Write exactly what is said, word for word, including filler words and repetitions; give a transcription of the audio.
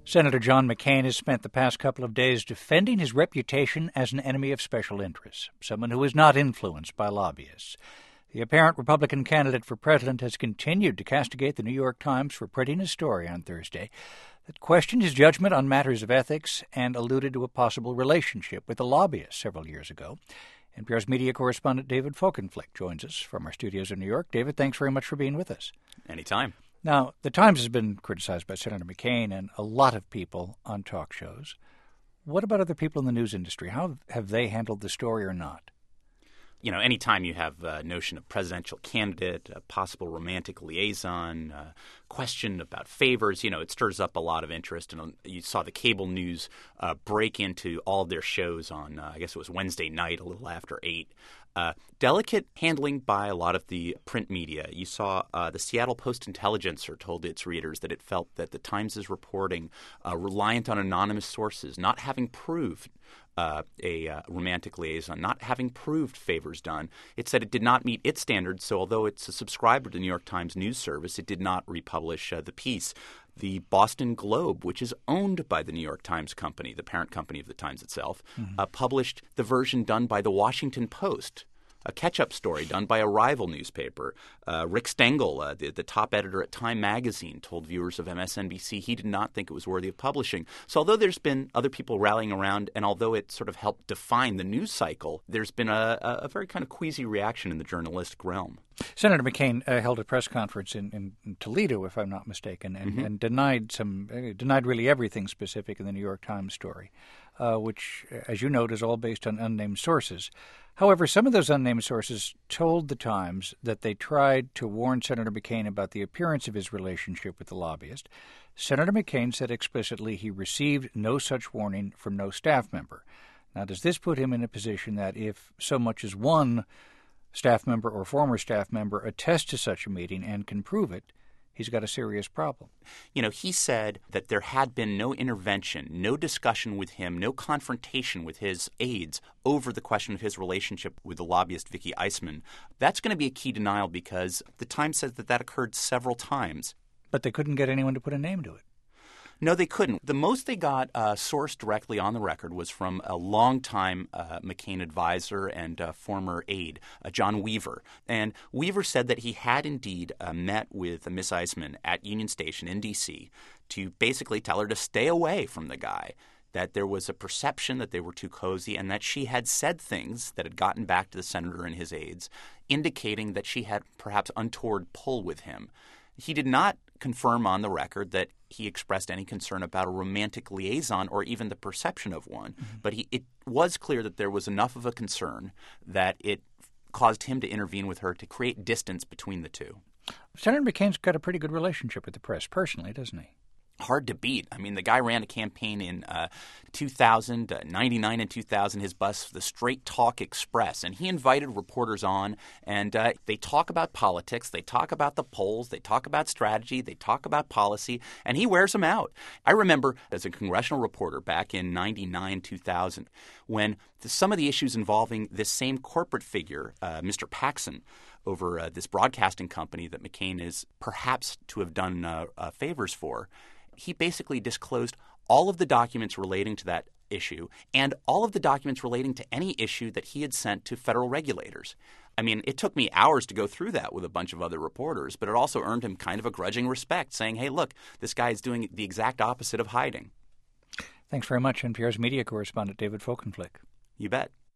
Senator John McCain has spent the past couple of days defending his reputation as an enemy of special interests, someone who is not influenced by lobbyists. The apparent Republican candidate for president has continued to castigate the New York Times for printing a story on Thursday that questioned his judgment on matters of ethics and alluded to a possible relationship with a lobbyist several years ago. N P R's media correspondent David Folkenflik joins us from our studios in New York. David, thanks very much for being with us. Anytime. Now, the Times has been criticized by Senator McCain and a lot of people on talk shows. What about other people in the news industry? How have they handled the story or not? You know, anytime you have a notion of presidential candidate, a possible romantic liaison, a question about favors, you know, it stirs up a lot of interest. And you saw the cable news uh, break into all of their shows on, uh, I guess it was Wednesday night, a little after eight. Uh, delicate handling by a lot of the print media. You saw uh, the Seattle Post-Intelligencer told its readers that it felt that the Times' reporting, uh, reliant on anonymous sources, not having proved uh, a uh, romantic liaison, not having proved favors done, it said it did not meet its standards. So although it's a subscriber to the New York Times news service, it did not republish uh, the piece. The Boston Globe, which is owned by the New York Times Company, the parent company of the Times itself, mm-hmm. uh, published the version done by the Washington Post, a catch-up story done by a rival newspaper. Uh, Rick Stengel, uh, the, the top editor at Time magazine, told viewers of M S N B C he did not think it was worthy of publishing. So although there's been other people rallying around, and although it sort of helped define the news cycle, there's been a, a very kind of queasy reaction in the journalistic realm. Senator McCain uh, held a press conference in, in, in Toledo, if I'm not mistaken, and, mm-hmm. and denied some uh, denied really everything specific in the New York Times story, uh, which, as you note, is all based on unnamed sources. However, some of those unnamed sources told the Times that they tried to warn Senator McCain about the appearance of his relationship with the lobbyist. Senator McCain said explicitly he received no such warning from no staff member. Now, does this put him in a position that if so much as one staff member or former staff member attests to such a meeting and can prove it, he's got a serious problem? You know, he said that there had been no intervention, no discussion with him, no confrontation with his aides over the question of his relationship with the lobbyist Vicky Eisman. That's going to be a key denial because the Times says that that occurred several times. But they couldn't get anyone to put a name to it. No, they couldn't. The most they got uh, sourced directly on the record was from a longtime uh, McCain advisor and uh, former aide, uh, John Weaver. And Weaver said that he had indeed uh, met with uh, Miss Eisman at Union Station in D C to basically tell her to stay away from the guy, that there was a perception that they were too cozy, and that she had said things that had gotten back to the senator and his aides, indicating that she had perhaps untoward pull with him. He did not confirm on the record that he expressed any concern about a romantic liaison or even the perception of one. Mm-hmm. But he, it was clear that there was enough of a concern that it caused him to intervene with her to create distance between the two. Senator McCain's got a pretty good relationship with the press personally, doesn't he? Hard to beat. I mean, the guy ran a campaign in uh, two thousand, uh, ninety-nine and two thousand, his bus, the Straight Talk Express, and he invited reporters on, and uh, they talk about politics, they talk about the polls, they talk about strategy, they talk about policy, and he wears them out. I remember as a congressional reporter back in ninety-nine, two thousand, when the, some of the issues involving this same corporate figure, uh, Mister Paxson, over uh, this broadcasting company that McCain is perhaps to have done uh, uh, favors for, he basically disclosed all of the documents relating to that issue and all of the documents relating to any issue that he had sent to federal regulators. I mean, it took me hours to go through that with a bunch of other reporters, but it also earned him kind of a grudging respect, saying, hey, look, this guy is doing the exact opposite of hiding. Thanks very much, N P R's media correspondent David Folkenflik. You bet.